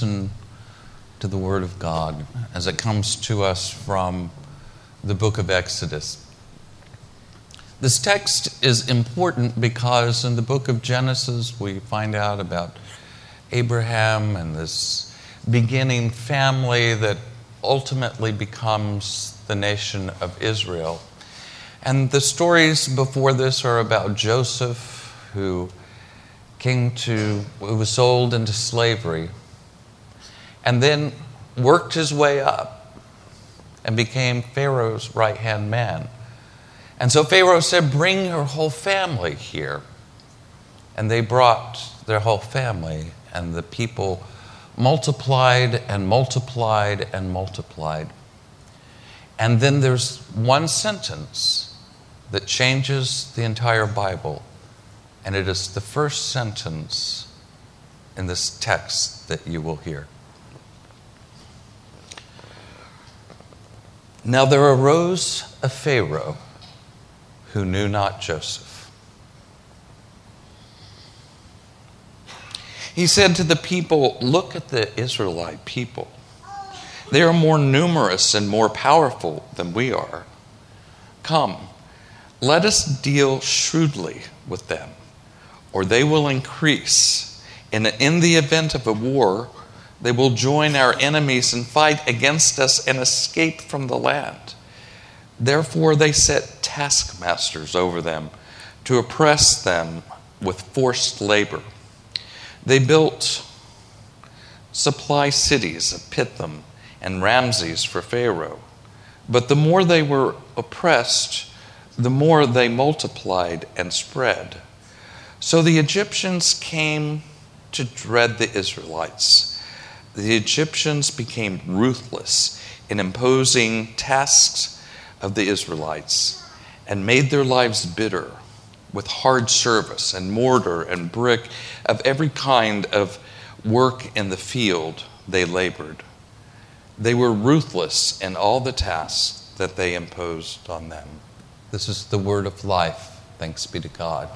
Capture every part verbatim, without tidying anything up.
listen to the Word of God as it comes to us from the book of Exodus. This text is important because in the book of Genesis we find out about Abraham and this beginning family that ultimately becomes the nation of Israel. And the stories before this are about Joseph, who came to, who was sold into slavery, and then worked his way up and became Pharaoh's right-hand man. And so Pharaoh said, bring your whole family here. And they brought their whole family, and the people multiplied and multiplied and multiplied. And then there's one sentence that changes the entire Bible, and it is the first sentence in this text that you will hear. Now there arose a Pharaoh who knew not Joseph. He said to the people, look at the Israelite people. They are more numerous and more powerful than we are. Come, let us deal shrewdly with them, or they will increase. And in the event of a war, they will join our enemies and fight against us and escape from the land. Therefore they set taskmasters over them to oppress them with forced labor. They built supply cities of Pithom and Ramses for Pharaoh. But the more they were oppressed, the more they multiplied and spread. So the Egyptians came to dread the Israelites. The Egyptians became ruthless in imposing tasks of the Israelites and made their lives bitter with hard service and mortar and brick, of every kind of work in the field they labored. They were ruthless in all the tasks that they imposed on them. This is the word of life. Thanks be to God.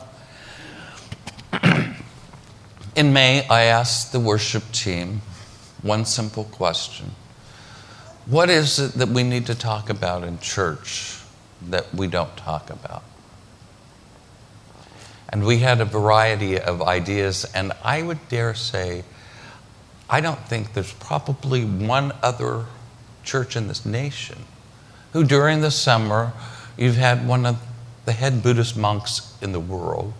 In May, I asked the worship team one simple question. What is it that we need to talk about in church that we don't talk about? And we had a variety of ideas, and I would dare say, I don't think there's probably one other church in this nation who during the summer, you've had one of the head Buddhist monks in the world,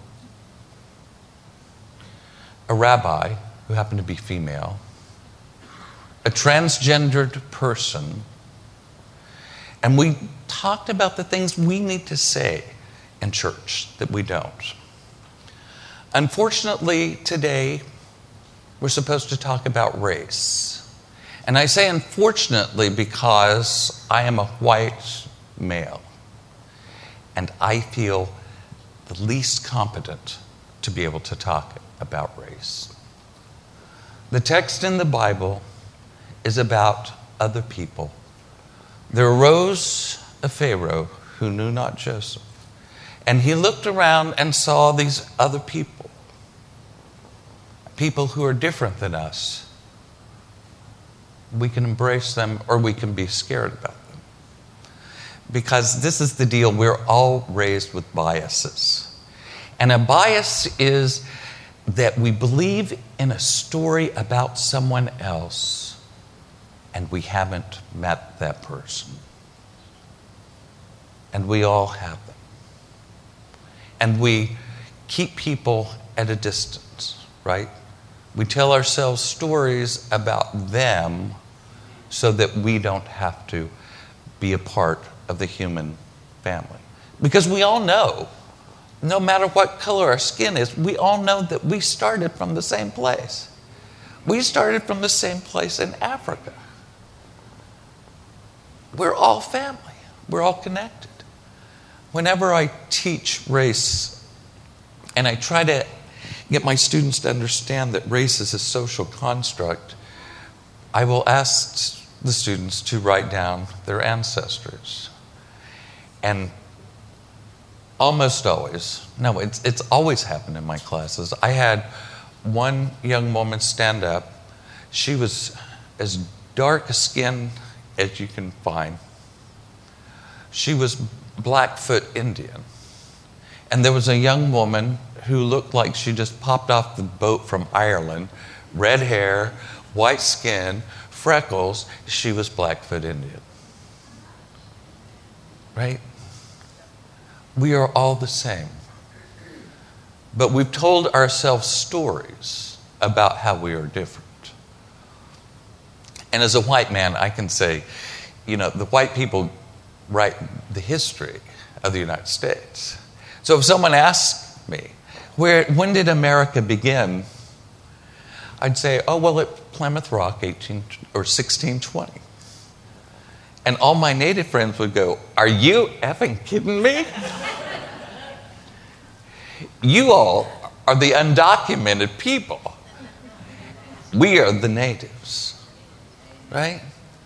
a rabbi who happened to be female, a transgendered person, and we talked about the things we need to say in church that we don't. Unfortunately, today, we're supposed to talk about race. And I say unfortunately because I am a white male, and I feel the least competent to be able to talk about race. The text in the Bible is about other people. There arose a Pharaoh who knew not Joseph, and he looked around and saw these other people, people who are different than us. We can embrace them or we can be scared about them. Because this is the deal, we're all raised with biases. And a bias is that we believe in a story about someone else and we haven't met that person. And we all have them. And we keep people at a distance, right? We tell ourselves stories about them so that we don't have to be a part of the human family. Because we all know, no matter what color our skin is, we all know that we started from the same place. We started from the same place in Africa. We're all family. We're all connected. Whenever I teach race, and I try to get my students to understand that race is a social construct, I will ask the students to write down their ancestors. And almost always, no, it's, it's always happened in my classes. I had one young woman stand up. She was as dark a skin as you can find. She was Blackfoot Indian. And there was a young woman who looked like she just popped off the boat from Ireland, red hair, white skin, freckles. She was Blackfoot Indian. Right? We are all the same. But we've told ourselves stories about how we are different. And as a white man, I can say, you know, the white people write the history of the United States. So if someone asks me, where, when did America begin? I'd say, oh, well, at Plymouth Rock, eighteen or sixteen twenty. And all my native friends would go, are you effing kidding me? You all are the undocumented people. We are the natives, right?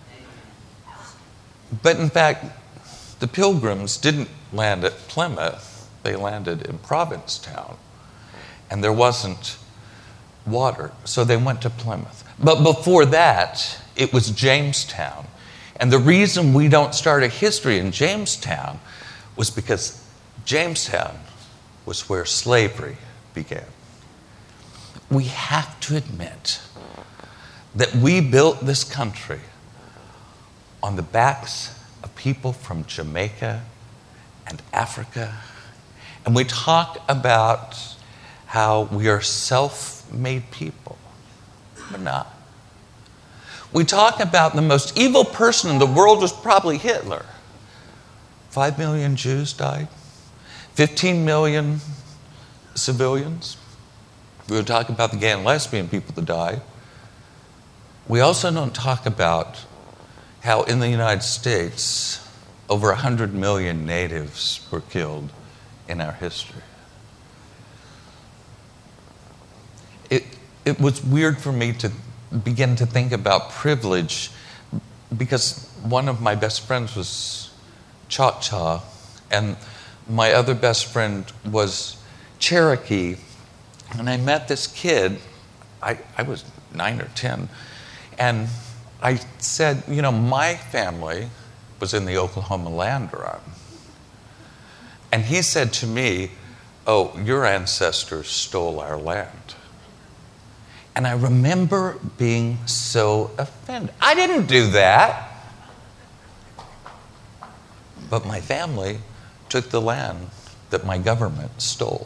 But in fact, the Pilgrims didn't land at Plymouth. They landed in Provincetown. And there wasn't water, so they went to Plymouth. But before that, it was Jamestown. And the reason we don't start a history in Jamestown was because Jamestown was where slavery began. We have to admit that we built this country on the backs of people from Jamaica and Africa. And we talk about how we are self-made people. We're not. We talk about the most evil person in the world was probably Hitler. Five million Jews died. Fifteen million civilians. We would talk about the gay and lesbian people that died. We also don't talk about how in the United States, over one hundred million natives were killed in our history. It, it was weird for me to begin to think about privilege because one of my best friends was Choctaw and my other best friend was Cherokee. And I met this kid, I, I was nine or ten, and I said, you know, my family was in the Oklahoma land run. And he said to me, oh, your ancestors stole our land. And I remember being so offended. I didn't do that. But my family took the land that my government stole.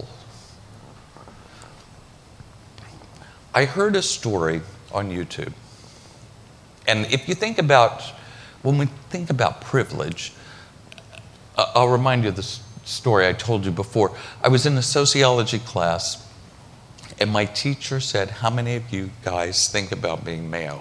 I heard a story on YouTube. And if you think about, when we think about privilege, I'll remind you of this story I told you before. I was in a sociology class, and my teacher said, how many of you guys think about being male?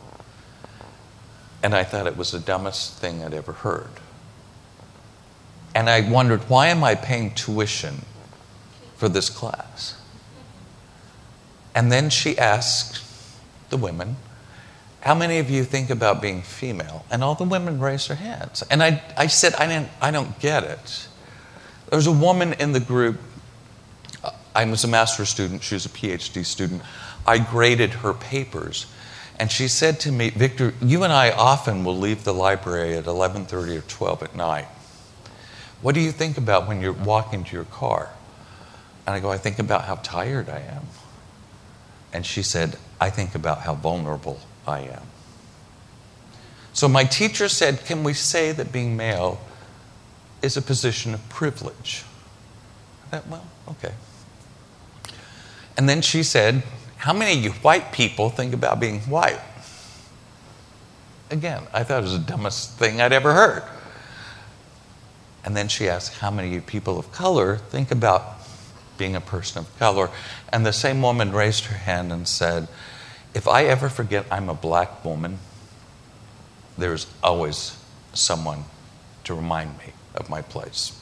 And I thought it was the dumbest thing I'd ever heard. And I wondered, why am I paying tuition for this class? And then she asked the women, how many of you think about being female? And all the women raised their hands. And I, I said, I, didn't, I don't get it. There was a woman in the group. I was a master's student. She was a P H D student. I graded her papers. And she said to me, Victor, you and I often will leave the library at eleven thirty or twelve at night. What do you think about when you're walking to your car? And I go, I think about how tired I am. And she said, I think about how vulnerable I am. So my teacher said, can we say that being male is a position of privilege? I thought, well, okay. And then she said, how many of you white people think about being white? Again, I thought it was the dumbest thing I'd ever heard. And then she asked, how many of you people of color think about being a person of color? And the same woman raised her hand and said, if I ever forget I'm a black woman, there's always someone to remind me of my place.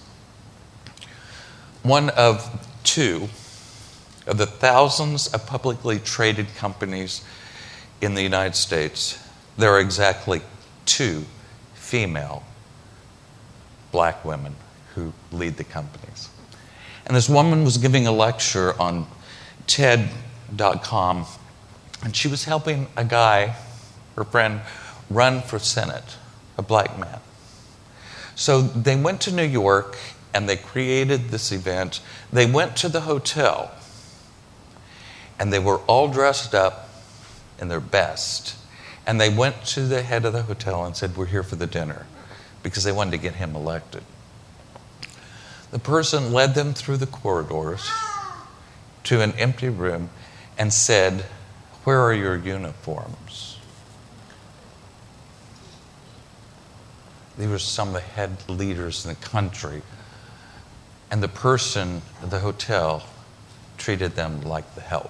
One of two of the thousands of publicly traded companies in the United States, there are exactly two female black women who lead the companies. And this woman was giving a lecture on T E D dot com And she was helping a guy, her friend, run for Senate, a black man. So they went to New York and they created this event. They went to the hotel and they were all dressed up in their best. And they went to the head of the hotel and said, "We're here for the dinner," because they wanted to get him elected. The person led them through the corridors to an empty room and said, "Where are your uniforms?" These were some of the head leaders in the country. And the person at the hotel treated them like the help.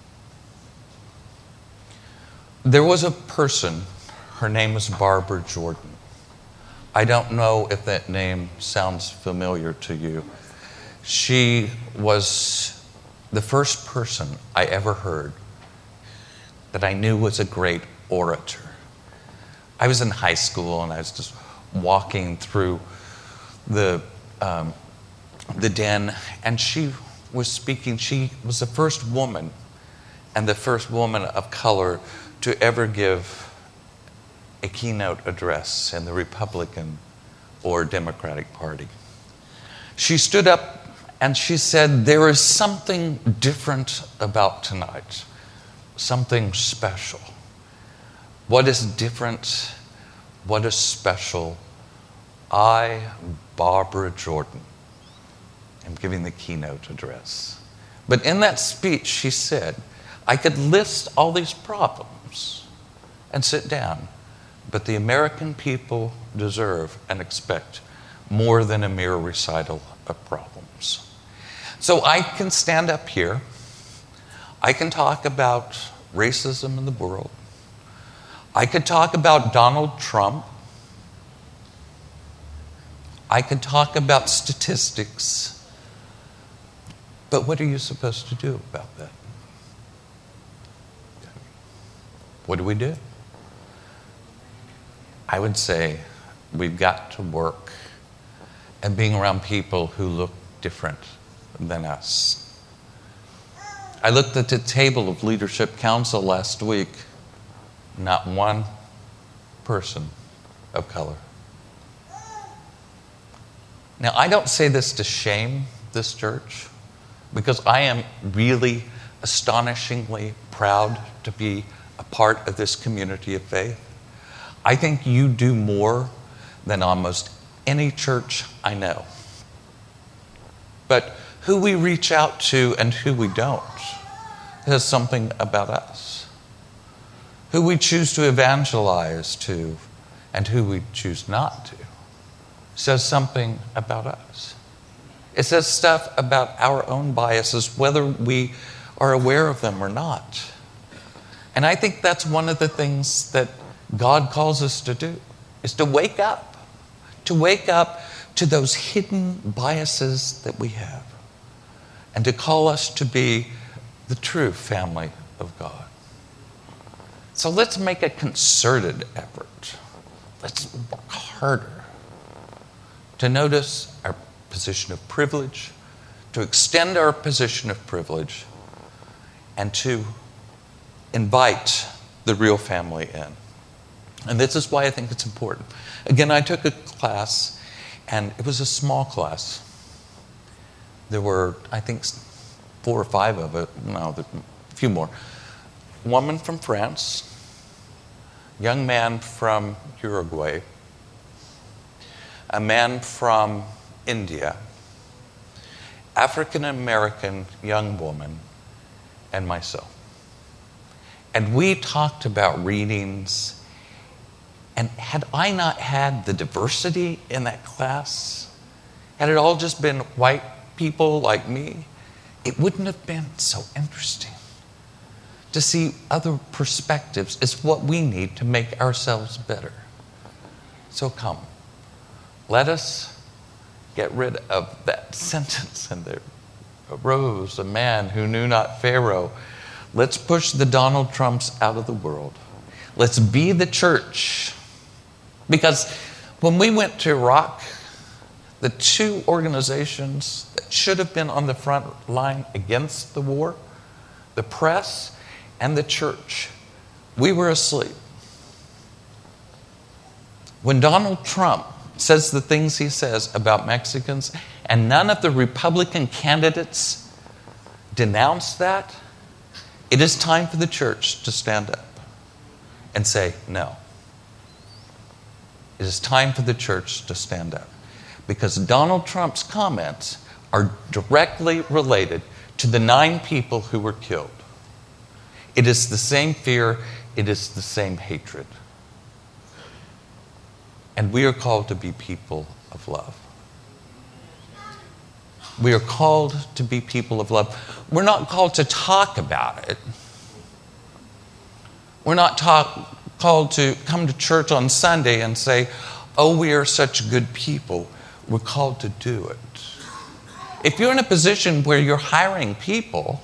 There was a person, her name was Barbara Jordan. I don't know if that name sounds familiar to you. She was the first person I ever heard that I knew was a great orator. I was in high school and I was just walking through the um, the den, and she was speaking. She was the first woman and the first woman of color to ever give a keynote address in the Republican or Democratic Party. She stood up and she said, "There is something different about tonight, something special." What is different? What is special? I, Barbara Jordan, am giving the keynote address. But in that speech, she said, I could list all these problems and sit down, but the American people deserve and expect more than a mere recital of problems. So I can stand up here. I can talk about racism in the world. I could talk about Donald Trump. I could talk about statistics. But what are you supposed to do about that? What do we do? I would say we've got to work at being around people who look different than us. I looked at the table of Leadership Council last week. Not one person of color. Now, I don't say this to shame this church, because I am really astonishingly proud to be a part of this community of faith. I think you do more than almost any church I know. But who we reach out to and who we don't says something about us. Who we choose to evangelize to and who we choose not to says something about us. It says stuff about our own biases, whether we are aware of them or not. And I think that's one of the things that God calls us to do, is to wake up, to wake up to those hidden biases that we have, and to call us to be the true family of God. So let's make a concerted effort. Let's work harder to notice our position of privilege, to extend our position of privilege, and to invite the real family in. And this is why I think it's important. Again, I took a class, and it was a small class. There were, I think, four or five of it. No, a few more. Woman from France, young man from Uruguay, a man from India, African-American young woman, and myself. And we talked about readings. And had I not had the diversity in that class, had it all just been white people like me, it wouldn't have been so interesting. To see other perspectives is what we need to make ourselves better. So come, let us get rid of that sentence in there. Arose a man who knew not Pharaoh. Let's push the Donald Trumps out of the world. Let's be the church. Because when we went to Iraq, the two organizations that should have been on the front line against the war, the press and the church, we were asleep. When Donald Trump says the things he says about Mexicans, and none of the Republican candidates denounce that, it is time for the church to stand up and say no. It is time for the church to stand up. Because Donald Trump's comments are directly related to the nine people who were killed. It is the same fear, it is the same hatred. And we are called to be people of love. We are called to be people of love. We're not called to talk about it. We're not talk, called to come to church on Sunday and say, oh, we are such good people. We're called to do it. If you're in a position where you're hiring people,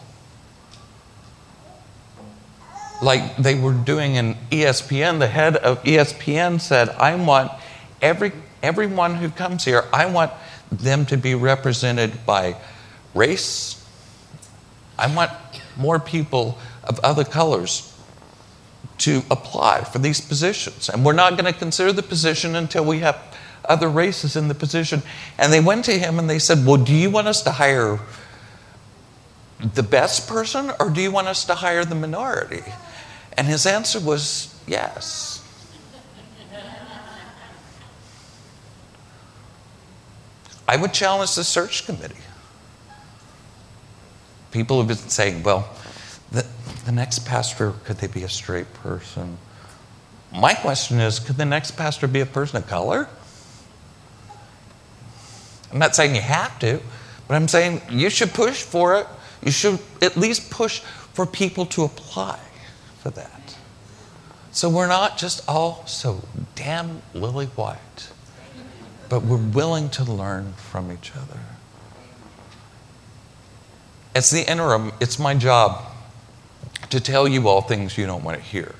like they were doing in E S P N, the head of E S P N said, I want every everyone who comes here, I want them to be represented by race. I want more people of other colors to apply for these positions. And we're not going to consider the position until we have other races in the position. And they went to him and they said, well, do you want us to hire the best person or do you want us to hire the minority? And his answer was yes. I would challenge the search committee. People have been saying, well, the, the next pastor, could they be a straight person? My question is, could the next pastor be a person of color? I'm not saying you have to, but I'm saying you should push for it. You should at least push for people to apply for that. So we're not just all so damn lily white, but we're willing to learn from each other. As the interim, it's my job to tell you all things you don't want to hear.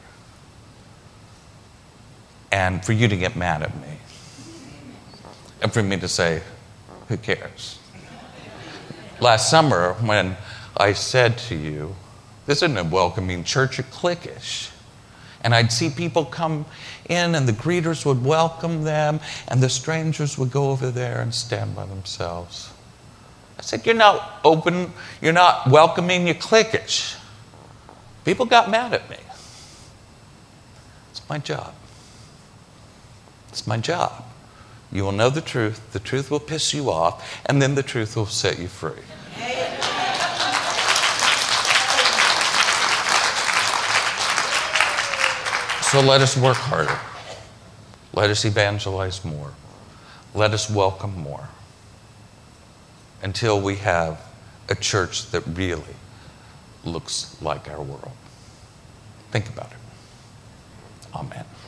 And for you to get mad at me. And for me to say, who cares? Last summer, when I said to you, this isn't a welcoming church, a cliquish. And I'd see people come in and the greeters would welcome them and the strangers would go over there and stand by themselves. I said, you're not open, you're not welcoming, you're cliquish. People got mad at me. It's my job. It's my job. You will know the truth, the truth will piss you off, and then the truth will set you free. So let us work harder. Let us evangelize more. Let us welcome more. Until we have a church that really looks like our world. Think about it. Amen.